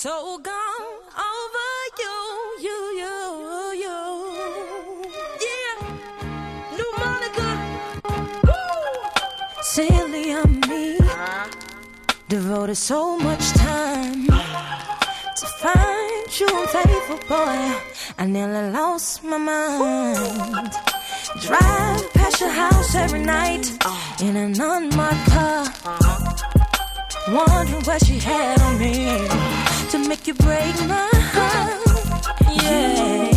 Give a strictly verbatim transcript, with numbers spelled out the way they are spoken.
so gone over you, you, you, you. Yeah, new Monica. Woo! Silly of me, devoted so much time to find you unfaithful, boy. I nearly lost my mind. Drive past your house every night in an unmarked car, wondering what she had on me to make you break my heart. Yeah.